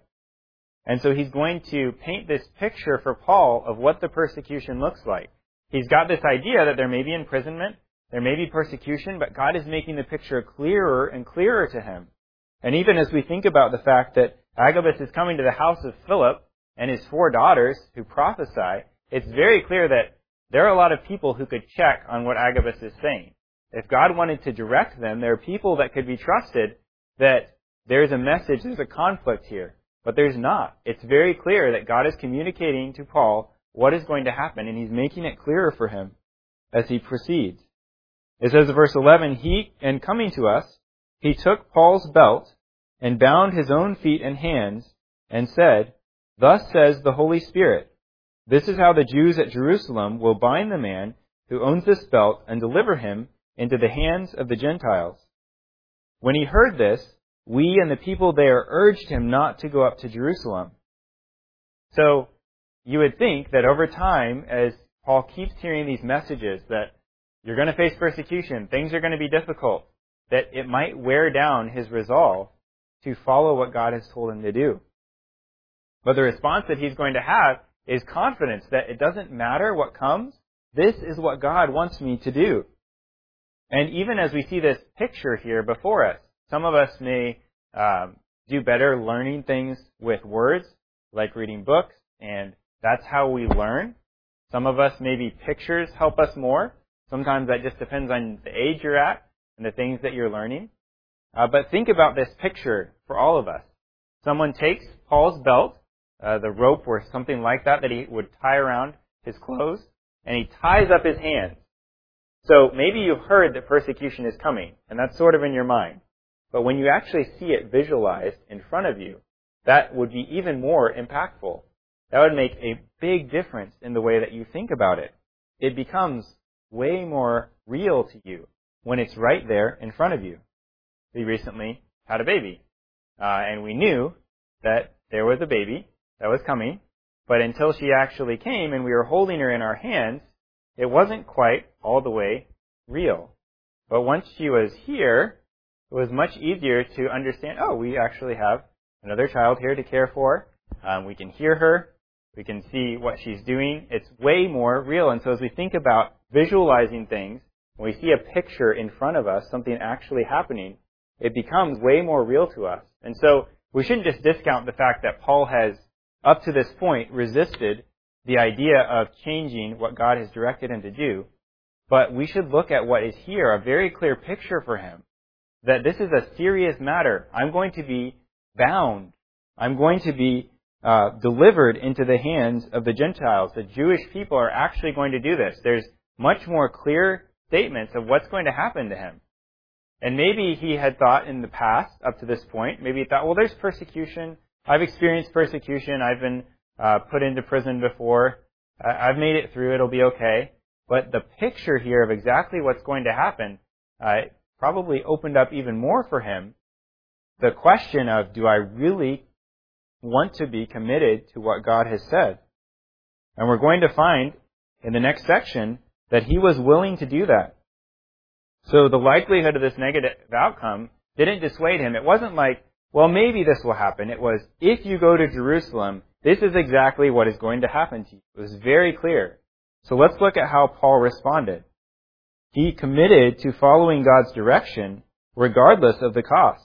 And so he's going to paint this picture for Paul of what the persecution looks like. He's got this idea that there may be imprisonment, there may be persecution, but God is making the picture clearer and clearer to him. And even as we think about the fact that Agabus is coming to the house of Philip and his four daughters who prophesy, it's very clear that there are a lot of people who could check on what Agabus is saying. If God wanted to direct them, there are people that could be trusted that there's a message, there's a conflict here. But there's not. It's very clear that God is communicating to Paul what is going to happen, and He's making it clearer for him as he proceeds. It says in verse eleven, He, and coming to us, he took Paul's belt and bound his own feet and hands and said, Thus says the Holy Spirit, this is how the Jews at Jerusalem will bind the man who owns this belt and deliver him into the hands of the Gentiles. When he heard this, we and the people there urged him not to go up to Jerusalem. So you would think that over time, as Paul keeps hearing these messages that you're going to face persecution, things are going to be difficult, that it might wear down his resolve to follow what God has told him to do. But the response that he's going to have is confidence that it doesn't matter what comes, this is what God wants me to do. And even as we see this picture here before us, some of us may um, do better learning things with words, like reading books, and that's how we learn. Some of us, maybe pictures help us more. Sometimes that just depends on the age you're at and the things that you're learning. Uh, but think about this picture for all of us. Someone takes Paul's belt, uh, the rope or something like that that he would tie around his clothes, and he ties up his hands. So maybe you've heard that persecution is coming, and that's sort of in your mind. But when you actually see it visualized in front of you, that would be even more impactful. That would make a big difference in the way that you think about it. It becomes way more real to you when it's right there in front of you. We recently had a baby, uh, and we knew that there was a baby that was coming, but until she actually came and we were holding her in our hands, it wasn't quite all the way real. But once she was here, it was much easier to understand, oh, we actually have another child here to care for. Um, we can hear her. We can see what she's doing. It's way more real. And so as we think about visualizing things, when we see a picture in front of us, something actually happening, it becomes way more real to us. And so we shouldn't just discount the fact that Paul has, up to this point, resisted the idea of changing what God has directed him to do. But we should look at what is here, a very clear picture for him, that this is a serious matter. I'm going to be bound. I'm going to be uh, delivered into the hands of the Gentiles. The Jewish people are actually going to do this. There's much more clear statements of what's going to happen to him. And maybe he had thought in the past, up to this point, maybe he thought, well, there's persecution. I've experienced persecution. I've been uh, put into prison before. I've made it through. It'll be okay. But the picture here of exactly what's going to happen uh, probably opened up even more for him the question of, do I really want to be committed to what God has said? And we're going to find in the next section that he was willing to do that. So the likelihood of this negative outcome didn't dissuade him. It wasn't like, well, maybe this will happen. It was, if you go to Jerusalem, this is exactly what is going to happen to you. It was very clear. So let's look at how Paul responded. He committed to following God's direction regardless of the cost.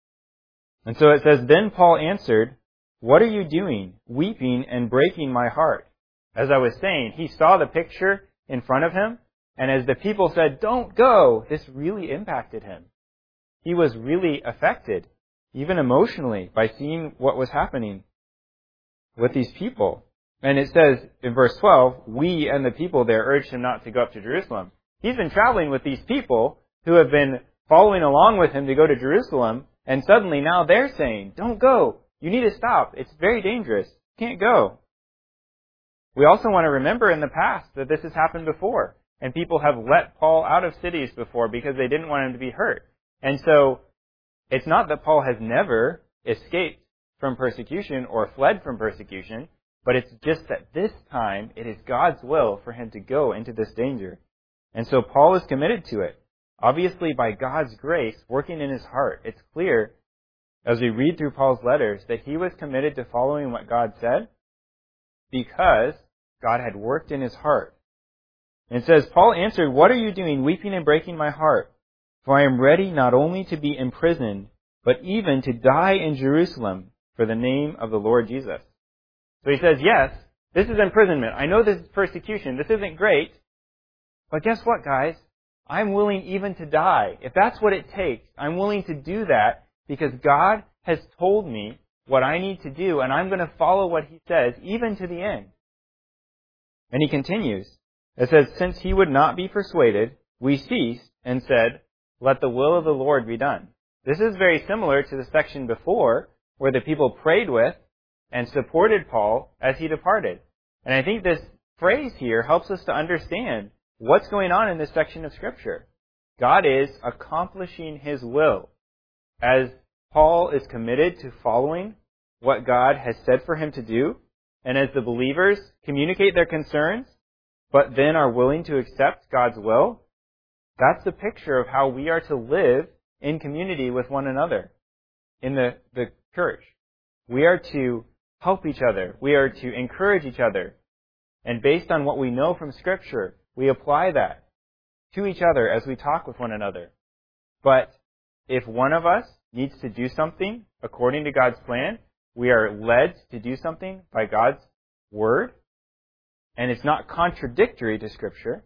And so it says, then Paul answered, what are you doing, weeping and breaking my heart? As I was saying, he saw the picture in front of him, and as the people said, don't go, this really impacted him. He was really affected, even emotionally, by seeing what was happening with these people. And it says in verse twelve, we and the people there urged him not to go up to Jerusalem. He's been traveling with these people who have been following along with him to go to Jerusalem, and suddenly now they're saying, don't go. You need to stop. It's very dangerous. You can't go. We also want to remember in the past that this has happened before, and people have let Paul out of cities before because they didn't want him to be hurt. And so it's not that Paul has never escaped from persecution or fled from persecution, but it's just that this time it is God's will for him to go into this danger. And so Paul is committed to it. Obviously, by God's grace working in his heart, it's clear as we read through Paul's letters that he was committed to following what God said because God had worked in his heart. And it says, Paul answered, what are you doing, weeping and breaking my heart? For I am ready not only to be imprisoned, but even to die in Jerusalem for the name of the Lord Jesus. So he says, yes, this is imprisonment. I know this is persecution. This isn't great. But guess what, guys? I'm willing even to die. If that's what it takes, I'm willing to do that because God has told me what I need to do, and I'm going to follow what he says, even to the end. And he continues. It says, since he would not be persuaded, we ceased and said, let the will of the Lord be done. This is very similar to the section before where the people prayed with and supported Paul as he departed. And I think this phrase here helps us to understand what's going on in this section of Scripture. God is accomplishing his will. As Paul is committed to following what God has said for him to do, and as the believers communicate their concerns, but then are willing to accept God's will, that's the picture of how we are to live in community with one another in the, the church. We are to help each other. We are to encourage each other. And based on what we know from Scripture, we apply that to each other as we talk with one another. But if one of us needs to do something according to God's plan, we are led to do something by God's Word, and it's not contradictory to Scripture,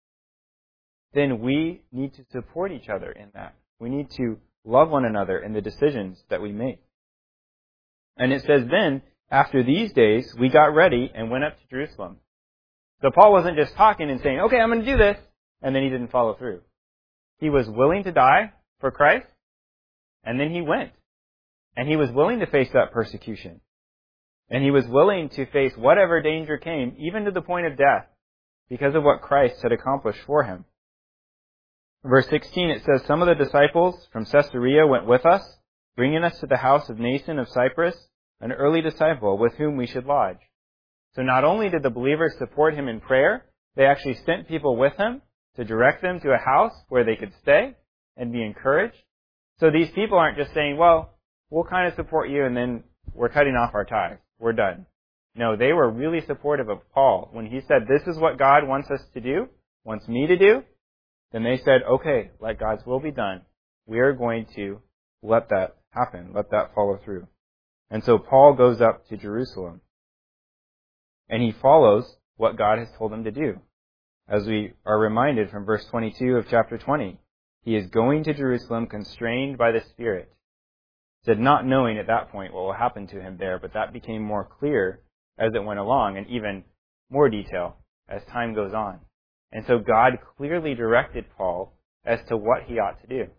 then we need to support each other in that. We need to love one another in the decisions that we make. And it says then, after these days, we got ready and went up to Jerusalem. So Paul wasn't just talking and saying, okay, I'm going to do this, and then he didn't follow through. He was willing to die for Christ, and then he went. And he was willing to face that persecution. And he was willing to face whatever danger came, even to the point of death, because of what Christ had accomplished for him. In verse sixteen, it says, some of the disciples from Caesarea went with us, bringing us to the house of Mnason of Cyprus, an early disciple with whom we should lodge. So not only did the believers support him in prayer, they actually sent people with him to direct them to a house where they could stay and be encouraged. So these people aren't just saying, well, we'll kind of support you and then we're cutting off our ties. We're done. No, they were really supportive of Paul. When he said, this is what God wants us to do, wants me to do, then they said, okay, let God's will be done. We are going to let that happen, let that follow through. And so Paul goes up to Jerusalem, and he follows what God has told him to do. As we are reminded from verse twenty-two of chapter twenty, he is going to Jerusalem constrained by the Spirit. He said, not knowing at that point what will happen to him there, but that became more clear as it went along, and even more detail as time goes on. And so God clearly directed Paul as to what he ought to do.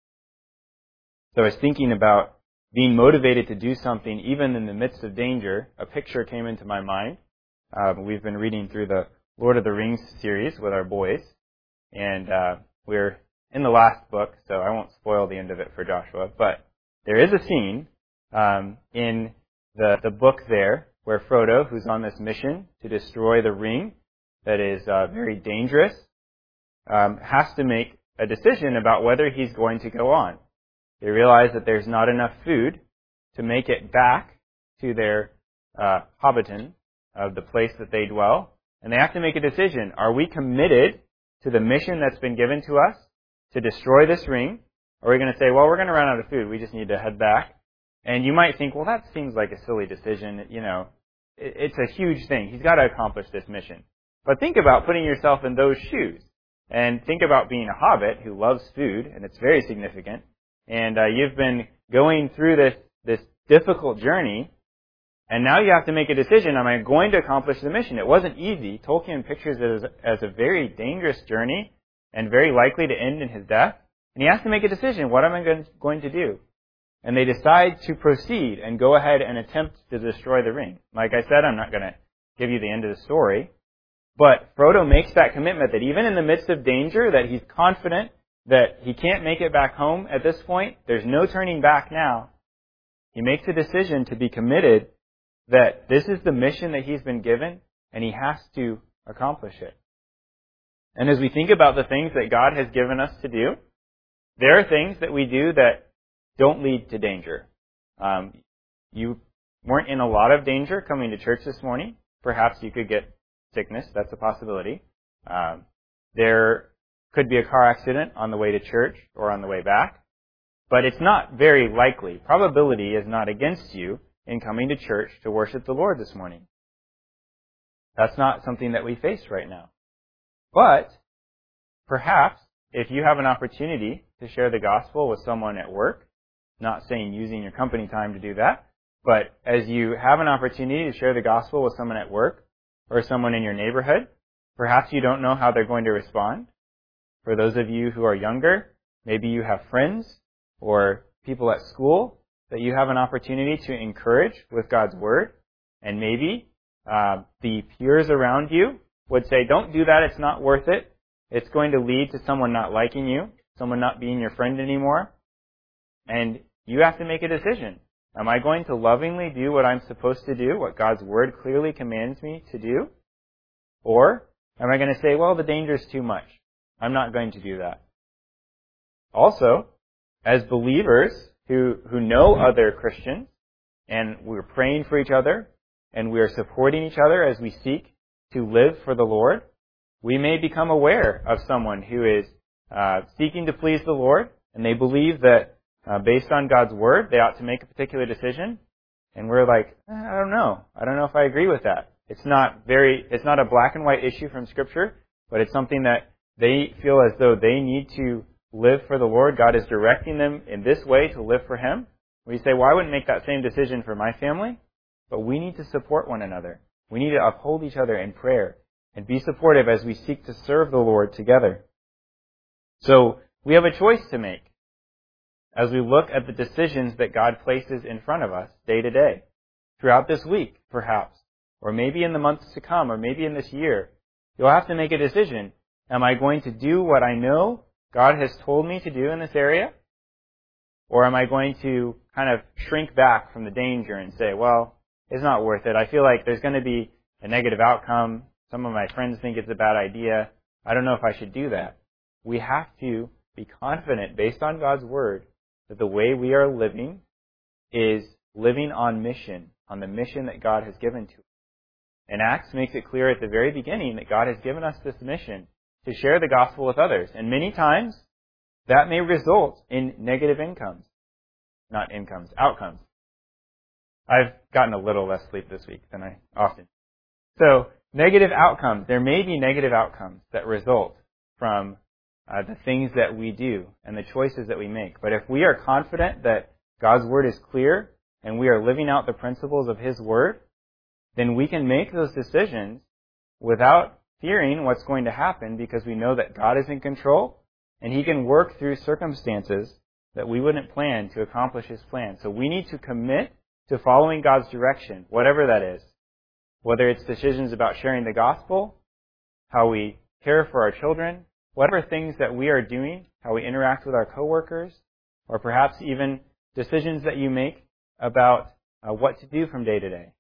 So I was thinking about being motivated to do something even in the midst of danger. A picture came into my mind. Um, we've been reading through the Lord of the Rings series with our boys, and uh, we're in the last book, so I won't spoil the end of it for Joshua. But there is a scene um, in the, the book there where Frodo, who's on this mission to destroy the ring that is uh, very dangerous, um, has to make a decision about whether he's going to go on. They realize that there's not enough food to make it back to their uh, Hobbiton, of the place that they dwell, and they have to make a decision. Are we committed to the mission that's been given to us to destroy this ring? Or are we going to say, well, we're going to run out of food, we just need to head back? And you might think, well, that seems like a silly decision. You know, it's a huge thing. He's got to accomplish this mission. But think about putting yourself in those shoes. And think about being a hobbit who loves food, and it's very significant. And uh, you've been going through this, this difficult journey, and now you have to make a decision. Am I going to accomplish the mission? It wasn't easy. Tolkien pictures it as, as a very dangerous journey and very likely to end in his death. And he has to make a decision. What am I going to do? And they decide to proceed and go ahead and attempt to destroy the ring. Like I said, I'm not going to give you the end of the story. But Frodo makes that commitment that even in the midst of danger, that he's confident that he can't make it back home at this point. There's no turning back now. He makes a decision to be committed that this is the mission that he's been given, and he has to accomplish it. And as we think about the things that God has given us to do, there are things that we do that don't lead to danger. Um, you weren't in a lot of danger coming to church this morning. Perhaps you could get sickness. That's a possibility. Um, there could be a car accident on the way to church or on the way back. But it's not very likely. Probability is not against you in coming to church to worship the Lord this morning. That's not something that we face right now. But perhaps if you have an opportunity to share the gospel with someone at work, not saying using your company time to do that, but as you have an opportunity to share the gospel with someone at work or someone in your neighborhood, perhaps you don't know how they're going to respond. For those of you who are younger, maybe you have friends or people at school that you have an opportunity to encourage with God's Word. And maybe uh, the peers around you would say, don't do that, it's not worth it. It's going to lead to someone not liking you, someone not being your friend anymore. And you have to make a decision. Am I going to lovingly do what I'm supposed to do, what God's Word clearly commands me to do? Or am I going to say, well, the danger is too much. I'm not going to do that. Also, as believers who, who know other Christians, and we're praying for each other, and we are supporting each other as we seek to live for the Lord, we may become aware of someone who is uh, seeking to please the Lord, and they believe that uh, based on God's Word, they ought to make a particular decision, and we're like, eh, I don't know. I don't know if I agree with that. It's not very, it's not a black and white issue from Scripture, but it's something that they feel as though they need to live for the Lord. God is directing them in this way to live for Him. We say, well, I wouldn't make that same decision for my family, but we need to support one another. We need to uphold each other in prayer and be supportive as we seek to serve the Lord together. So we have a choice to make as we look at the decisions that God places in front of us day to day, throughout this week, perhaps, or maybe in the months to come, or maybe in this year. You'll have to make a decision. Am I going to do what I know God has told me to do in this area? Or am I going to kind of shrink back from the danger and say, well, it's not worth it. I feel like there's going to be a negative outcome. Some of my friends think it's a bad idea. I don't know if I should do that. We have to be confident, based on God's Word, that the way we are living is living on mission, on the mission that God has given to us. And Acts makes it clear at the very beginning that God has given us this mission to share the gospel with others. And many times, that may result in negative incomes. Not incomes, outcomes. I've gotten a little less sleep this week than I often. So, negative outcomes. There may be negative outcomes that result from uh, the things that we do and the choices that we make. But if we are confident that God's Word is clear and we are living out the principles of His Word, then we can make those decisions without fearing what's going to happen, because we know that God is in control and He can work through circumstances that we wouldn't plan to accomplish His plan. So we need to commit to following God's direction, whatever that is. Whether it's decisions about sharing the gospel, how we care for our children, whatever things that we are doing, how we interact with our coworkers, or perhaps even decisions that you make about uh, what to do from day to day.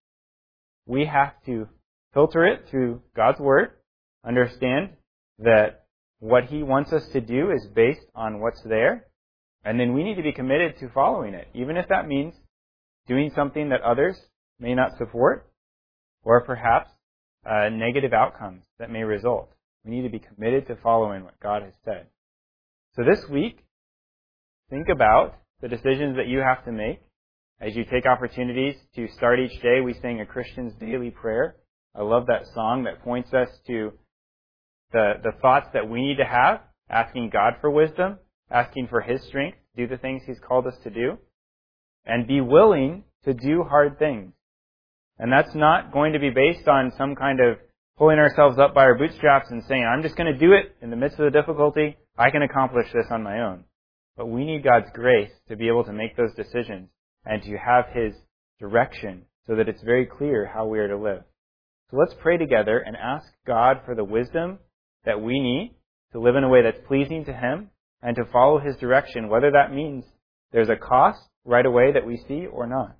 We have to filter it through God's Word, understand that what He wants us to do is based on what's there, and then we need to be committed to following it, even if that means doing something that others may not support, or perhaps uh, negative outcomes that may result. We need to be committed to following what God has said. So this week, think about the decisions that you have to make as you take opportunities to start each day. We sing a Christian's daily prayer. I love that song that points us to the, the thoughts that we need to have, asking God for wisdom, asking for His strength to do the things He's called us to do, and be willing to do hard things. And that's not going to be based on some kind of pulling ourselves up by our bootstraps and saying, I'm just going to do it in the midst of the difficulty. I can accomplish this on my own. But we need God's grace to be able to make those decisions and to have His direction so that it's very clear how we are to live. So let's pray together and ask God for the wisdom that we need to live in a way that's pleasing to Him and to follow His direction, whether that means there's a cost right away that we see or not.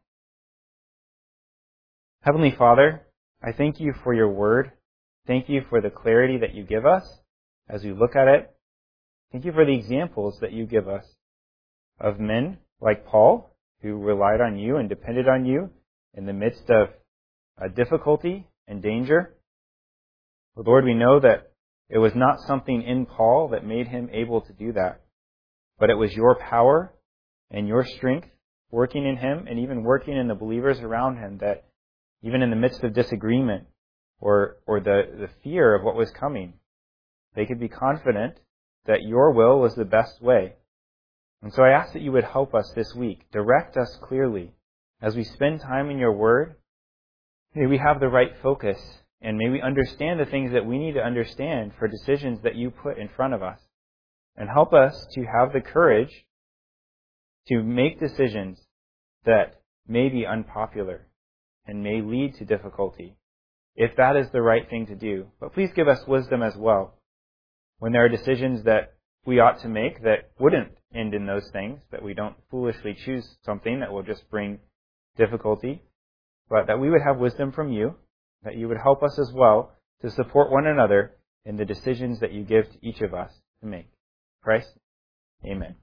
Heavenly Father, I thank You for Your Word. Thank You for the clarity that You give us as we look at it. Thank You for the examples that You give us of men like Paul, who relied on You and depended on You in the midst of a difficulty and danger. But Lord, we know that it was not something in Paul that made him able to do that, but it was Your power and Your strength working in him and even working in the believers around him, that even in the midst of disagreement or, or the, the fear of what was coming, they could be confident that Your will was the best way. And so I ask that You would help us this week, direct us clearly as we spend time in Your Word. May we have the right focus, and may we understand the things that we need to understand for decisions that You put in front of us. And help us to have the courage to make decisions that may be unpopular and may lead to difficulty, if that is the right thing to do. But please give us wisdom as well when there are decisions that we ought to make that wouldn't end in those things, that we don't foolishly choose something that will just bring difficulty, but that we would have wisdom from You, that You would help us as well to support one another in the decisions that You give to each of us to make. Christ, amen.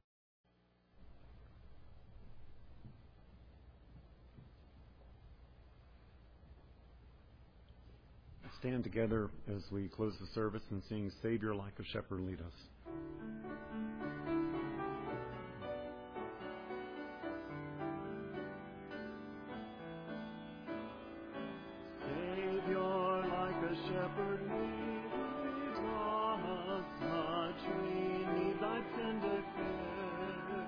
Stand together as we close the service and sing Savior Like a Shepherd Lead Us. Savior, like a shepherd lead us, much we need Thy tender care.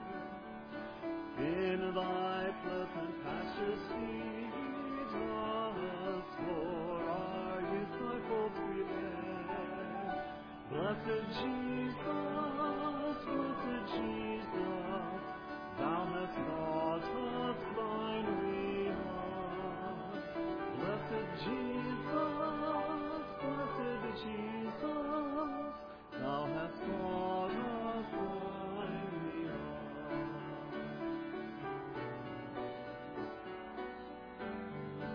In Thy pleasant pastures feed us, for our youth Thy folds prepare. Blessed Jesus, blessed Jesus, Thou hast taught us Thine reward. Blessed Jesus, blessed Jesus, Thou hast taught us Thine reward.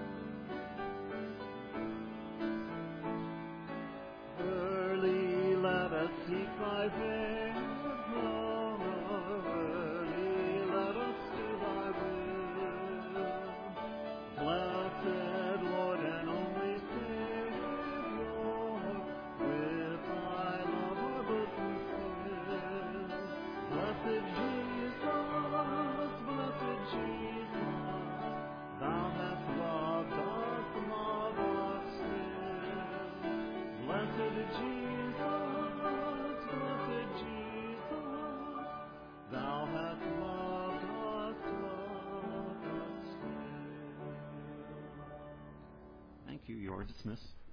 Early seek thy face early, let us do thy will. Blessed Lord and only Savior, with thy love our bosom fill. Blessed Jesus, blessed Jesus, thou hast loved us, love us still. Blessed Jesus, blessed Jesus, thou hast loved us, loved us still. Thank you. You are dismissed.